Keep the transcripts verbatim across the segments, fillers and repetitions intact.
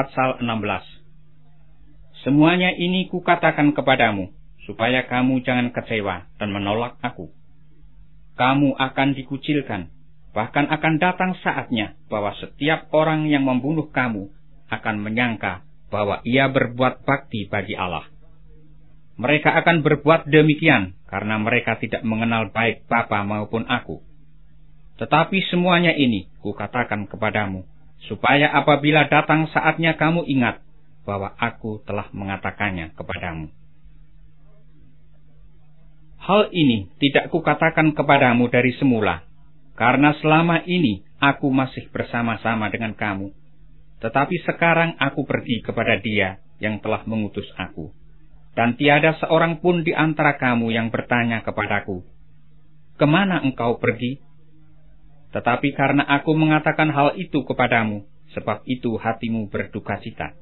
pasal enam belas. Semuanya ini kukatakan kepadamu, supaya kamu jangan kecewa dan menolak aku. Kamu akan dikucilkan, bahkan akan datang saatnya bahwa setiap orang yang membunuh kamu akan menyangka bahwa ia berbuat bakti bagi Allah. Mereka akan berbuat demikian karena mereka tidak mengenal baik Bapa maupun aku. Tetapi semuanya ini kukatakan kepadamu, supaya apabila datang saatnya kamu ingat bahwa aku telah mengatakannya kepadamu. Hal ini tidak kukatakan kepadamu dari semula, karena selama ini aku masih bersama-sama dengan kamu. Tetapi sekarang aku pergi kepada Dia yang telah mengutus aku. Dan tiada seorang pun di antara kamu yang bertanya kepadaku, "Kemana engkau pergi?" Tetapi karena aku mengatakan hal itu kepadamu, sebab itu hatimu berduka cita.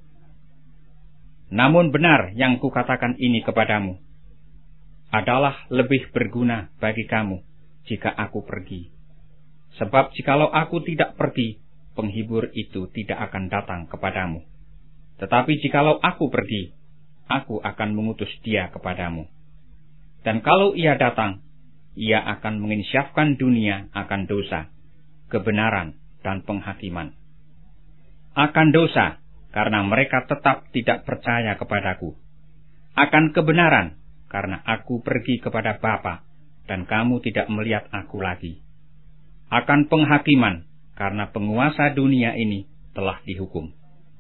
Namun benar yang kukatakan ini kepadamu, adalah lebih berguna bagi kamu jika aku pergi. Sebab jikalau aku tidak pergi, penghibur itu tidak akan datang kepadamu. Tetapi jikalau aku pergi, aku akan mengutus Dia kepadamu. Dan kalau Ia datang, Ia akan menginsyafkan dunia akan dosa, kebenaran, dan penghakiman. Akan dosa, karena mereka tetap tidak percaya kepadaku. Akan kebenaran, karena aku pergi kepada Bapa, dan kamu tidak melihat aku lagi. Akan penghakiman, karena penguasa dunia ini telah dihukum.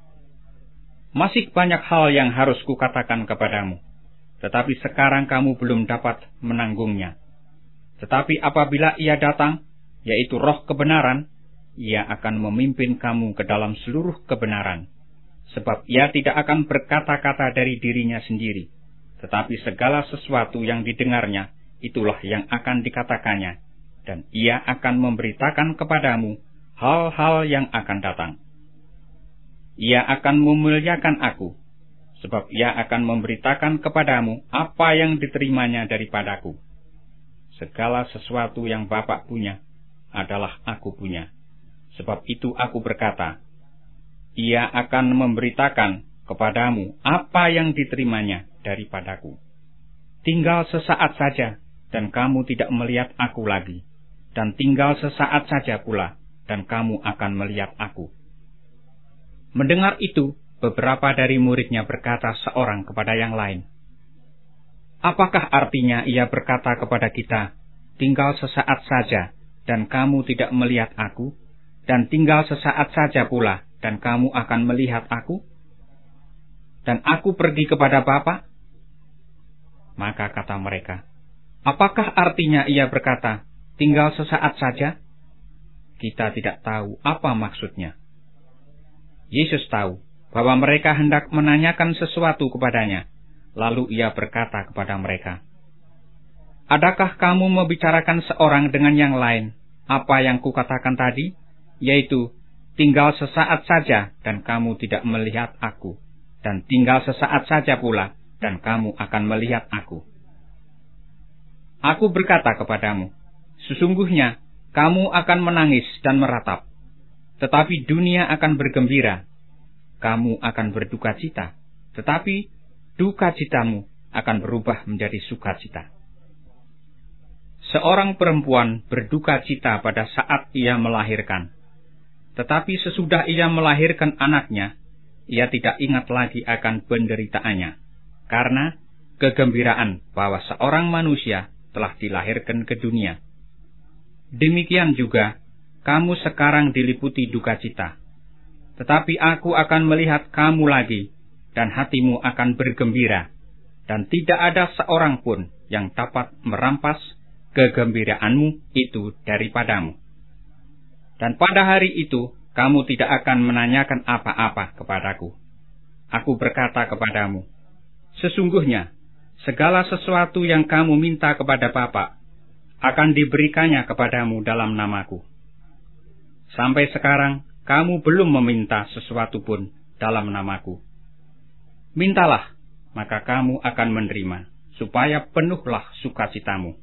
Masih banyak hal yang harus kukatakan kepadamu, tetapi sekarang kamu belum dapat menanggungnya. Tetapi apabila Ia datang, yaitu Roh kebenaran, Ia akan memimpin kamu ke dalam seluruh kebenaran. Sebab Ia tidak akan berkata-kata dari dirinya sendiri, tetapi segala sesuatu yang didengarnya, itulah yang akan dikatakannya, dan Ia akan memberitakan kepadamu hal-hal yang akan datang. Ia akan memuliakan aku, sebab Ia akan memberitakan kepadamu apa yang diterimanya daripadaku. Segala sesuatu yang Bapa punya adalah aku punya. Sebab itu aku berkata, Ia akan memberitakan kepadamu apa yang diterimanya daripadaku. Tinggal sesaat saja, dan kamu tidak melihat aku lagi. Dan tinggal sesaat saja pula, dan kamu akan melihat aku. Mendengar itu, beberapa dari muridnya berkata seorang kepada yang lain, "Apakah artinya Ia berkata kepada kita, tinggal sesaat saja, dan kamu tidak melihat aku, dan tinggal sesaat saja pula, dan kamu akan melihat aku? Dan aku pergi kepada Bapa?" Maka kata mereka, "Apakah artinya Ia berkata, tinggal sesaat saja? Kita tidak tahu apa maksudnya." Yesus tahu bahwa mereka hendak menanyakan sesuatu kepadanya, lalu Ia berkata kepada mereka, "Adakah kamu membicarakan seorang dengan yang lain apa yang kukatakan tadi, yaitu, tinggal sesaat saja dan kamu tidak melihat aku, dan tinggal sesaat saja pula dan kamu akan melihat aku? Aku berkata kepadamu, sesungguhnya kamu akan menangis dan meratap, tetapi dunia akan bergembira. Kamu akan berduka cita, tetapi duka citamu akan berubah menjadi sukacita." Seorang perempuan berduka cita pada saat ia melahirkan, tetapi sesudah ia melahirkan anaknya, ia tidak ingat lagi akan penderitaannya, karena kegembiraan bahwa seorang manusia telah dilahirkan ke dunia. Demikian juga, kamu sekarang diliputi duka cita, tetapi aku akan melihat kamu lagi, dan hatimu akan bergembira, dan tidak ada seorang pun yang dapat merampas kegembiraanmu itu daripadamu. Dan pada hari itu, kamu tidak akan menanyakan apa-apa kepadaku. Aku berkata kepadamu, sesungguhnya, segala sesuatu yang kamu minta kepada Bapa, akan diberikannya kepadamu dalam namaku. Sampai sekarang, kamu belum meminta sesuatu pun dalam namaku. Mintalah, maka kamu akan menerima, supaya penuhlah sukacitamu.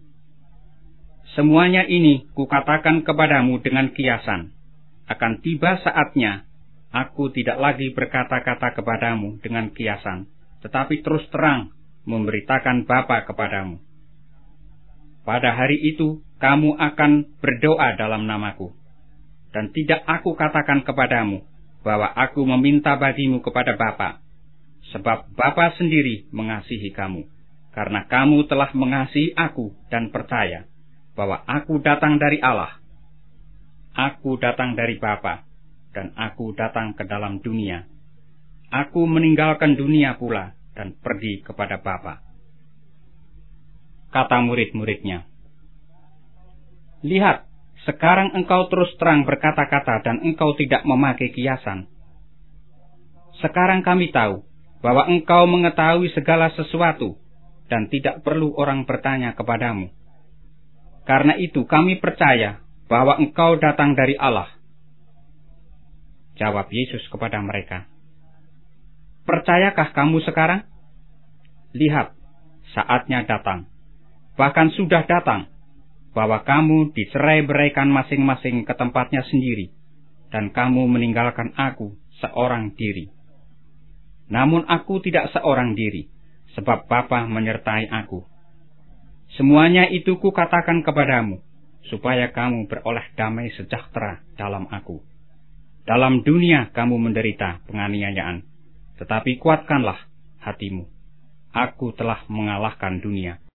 Semuanya ini kukatakan kepadamu dengan kiasan. Akan tiba saatnya, Aku tidak lagi berkata-kata kepadamu dengan kiasan, tetapi terus terang memberitakan Bapa kepadamu. Pada hari itu, kamu akan berdoa dalam namaku. Dan tidak aku katakan kepadamu bahwa aku meminta bagimu kepada Bapa, sebab Bapa sendiri mengasihi kamu, karena kamu telah mengasihi aku dan percaya bahwa aku datang dari Allah. Aku datang dari Bapa, dan aku datang ke dalam dunia. Aku meninggalkan dunia pula dan pergi kepada Bapa. Kata murid-muridnya, "Lihat, sekarang engkau terus terang berkata-kata dan engkau tidak memakai kiasan. Sekarang kami tahu bahwa engkau mengetahui segala sesuatu dan tidak perlu orang bertanya kepadamu. Karena itu kami percaya bahwa engkau datang dari Allah." Jawab Yesus kepada mereka, "Percayakah kamu sekarang? Lihat, saatnya datang, bahkan sudah datang, bahwa kamu dicerai-beraikan masing-masing ke tempatnya sendiri, dan kamu meninggalkan aku seorang diri. Namun aku tidak seorang diri, sebab Bapa menyertai aku. Semuanya itu kukatakan kepadamu, supaya kamu beroleh damai sejahtera dalam aku. Dalam dunia kamu menderita penganiayaan, tetapi kuatkanlah hatimu. Aku telah mengalahkan dunia."